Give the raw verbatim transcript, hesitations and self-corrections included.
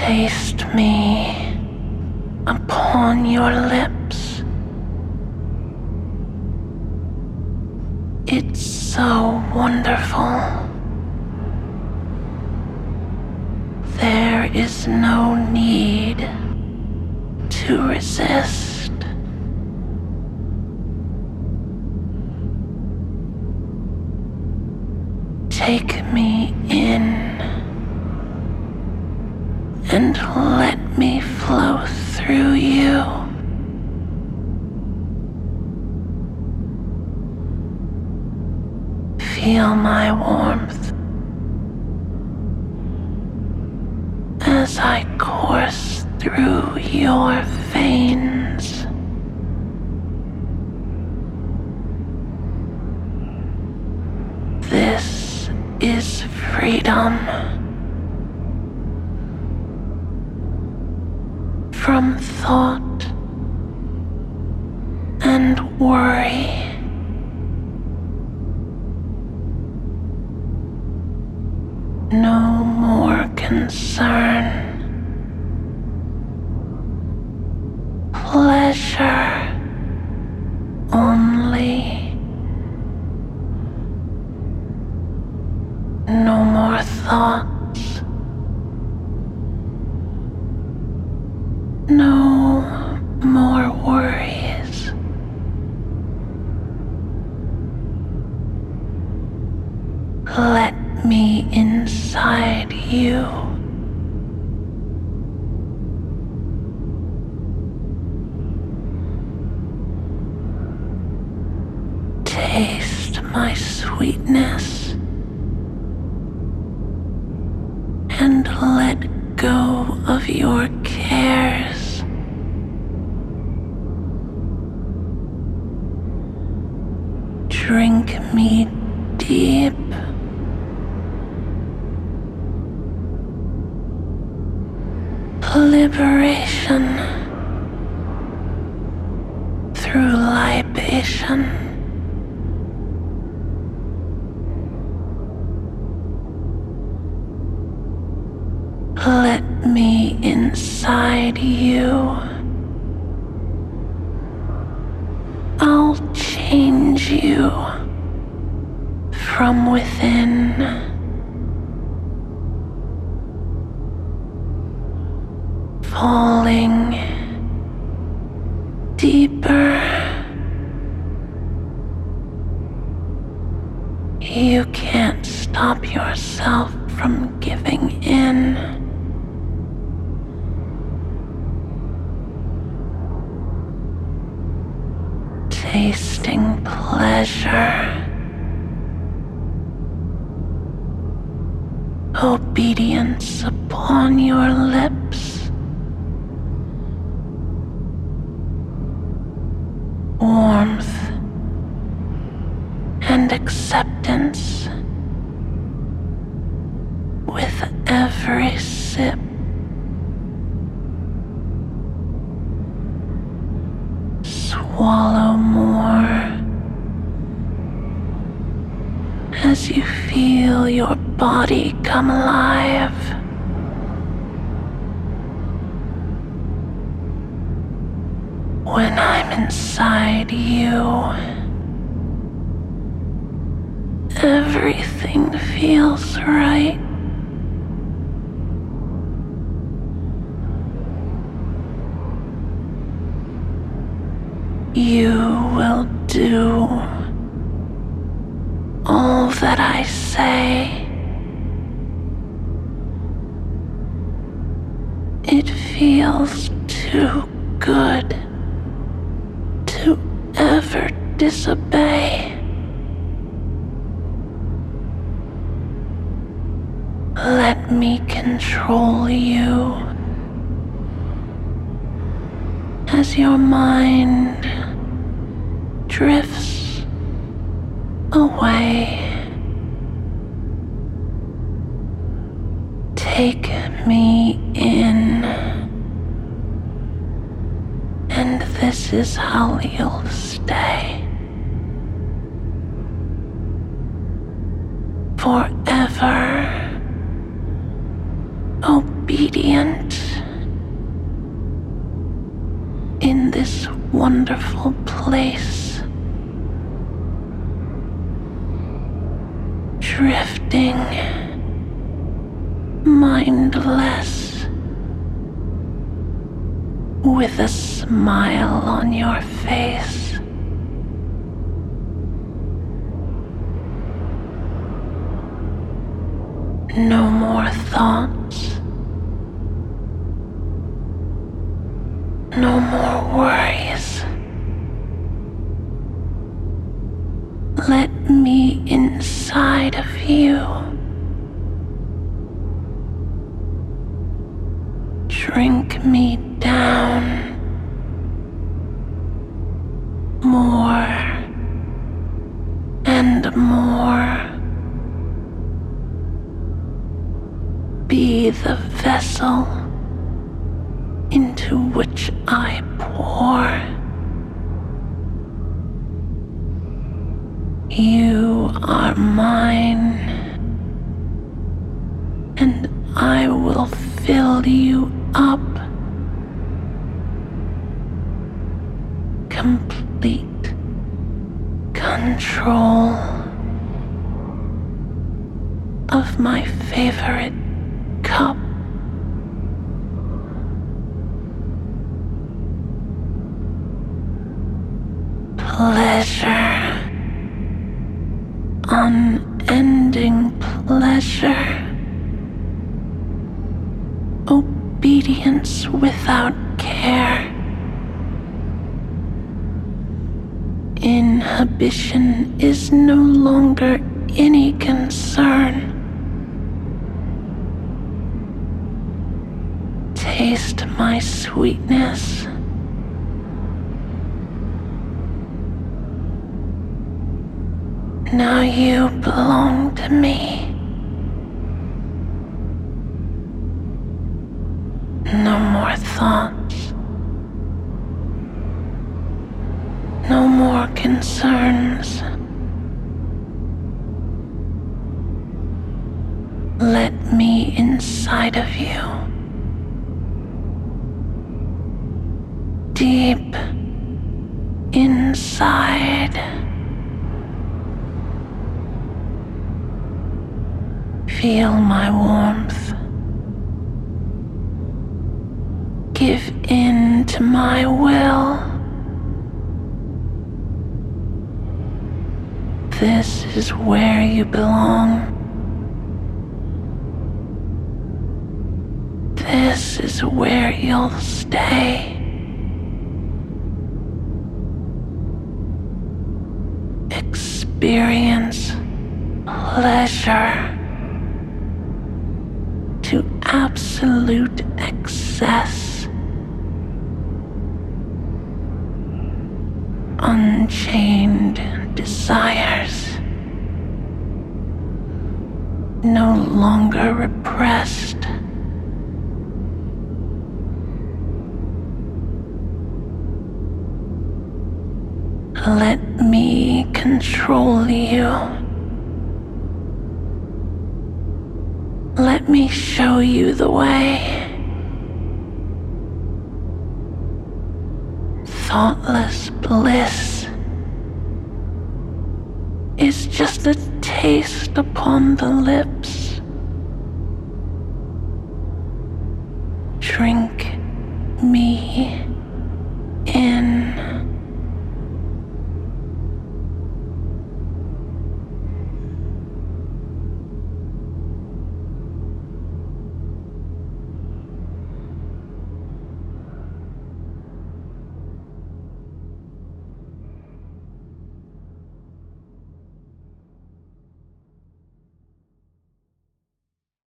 Taste me upon your lips. It's so wonderful. There is no need to resist. Take me in and let me flow through you. Feel my warmth as I course through your veins. This is freedom from thought and worry. No more concern. Pleasure only. No more thoughts. No more worries. Let me inside you. Taste my sweetness and let go of your cares. Drink me deep. Liberation through libation. Let me inside you. I'll change you from within. Falling deeper. You can't stop yourself from giving in. Tasting pleasure. Obedience upon your lips. Warmth and acceptance with every sip. Swallow more as you feel your body come alive. When I'm inside you, everything feels right. You will do all that I say. It feels too good to ever disobey. Let me control you as your mind drifts away. Take me in, and this is how you'll stay forever. Oh, obedient in this wonderful place, drifting mindless with a smile on your face. No more thoughts, no more worries. Let me inside of you. Drink me down more and more. Be the vessel into which I pour. You are mine, and I will fill you up. Complete control of my favorite cup. Pleasure, unending pleasure, obedience without care. Inhibition is no longer any concern. Taste my sweetness. Now you belong to me. No more thoughts. No more concerns. Let me inside of you. Deep inside. Feel my warmth. Give in to my will. This is where you belong. This is where you'll stay. Experience pleasure to absolute excess. Unchained desires, no longer repressed. Let me control you. Let me show you the way. Thoughtless bliss is just a taste upon the lips. Drink me.